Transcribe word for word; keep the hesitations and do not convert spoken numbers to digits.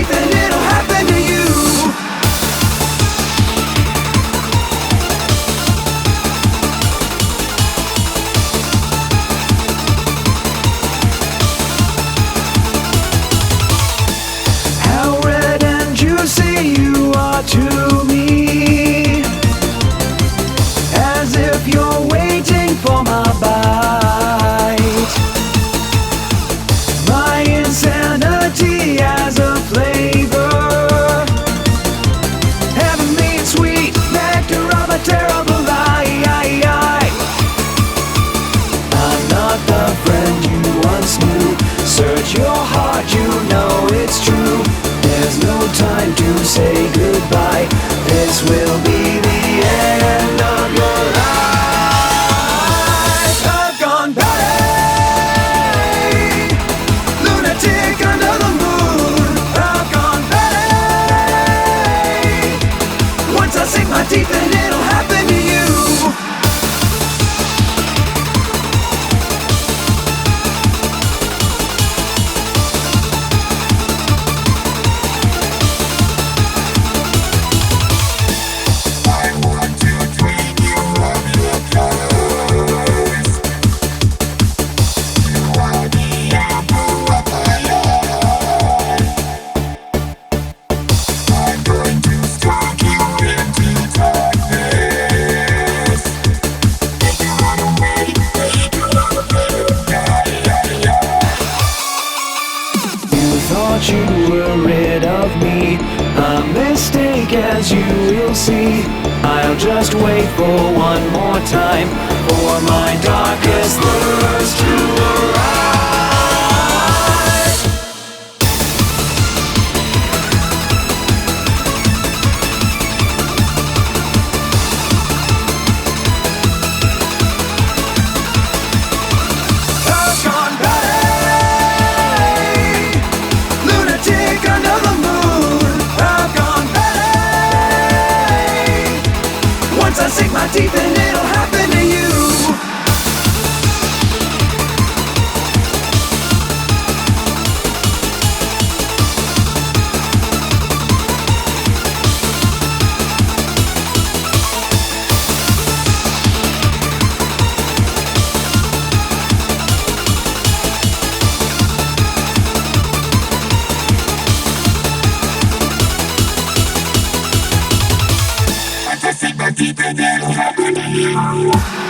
teeth and it'll happen to you. How red and juicy you are to me, as if you're waiting for my bite. My insanity has a flavor, heavenly and sweet, nectar of a terrible lie. I'm not the friend you once knew. Search your heart, you know it's true. There's no time to say goodbye. This will be the end of your life. I've gone batty, lunatic under the moon. I've gone batty. Once I sink my teeth in, it'll happen to you. Thought you were rid of me, a mistake as you will see. I'll just wait for one more time for my darkest thirst to arrive. I've gone batty, lunatic under the moon. I've gone batty. Once I sink my teeth in, it'll happen to you. Deep and it'll happen to you.